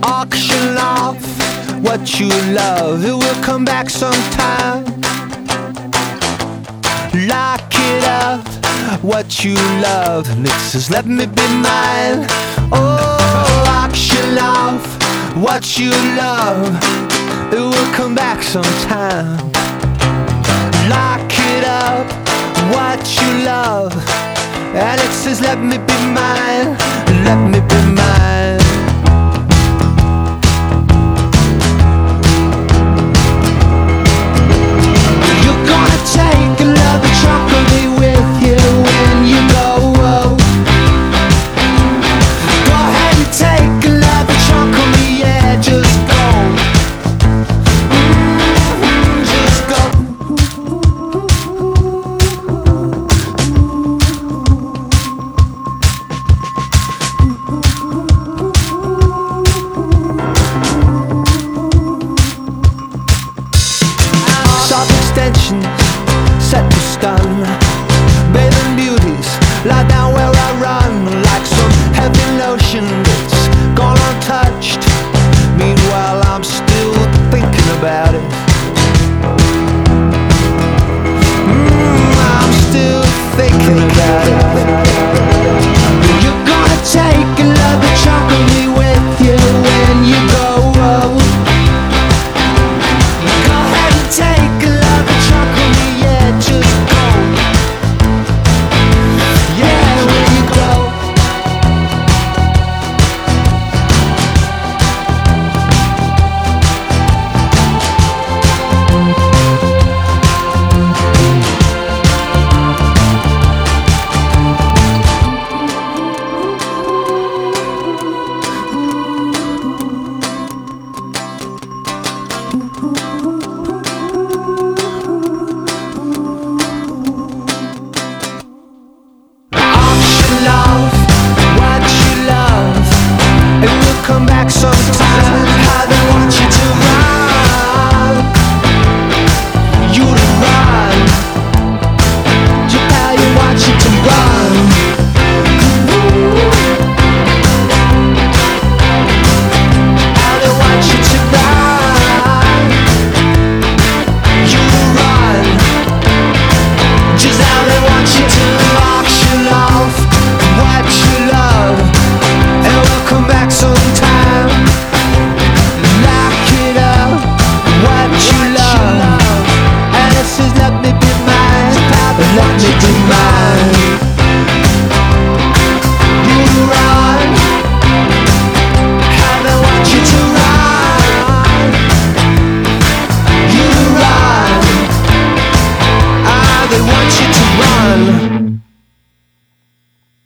Auction off what you love, it will come back sometime. Lock it up, what you love, and it says let me be mine. Oh, auction off what you love, it will come back sometime. Lock it up, what you love, and it says let me be mine, let me be mine.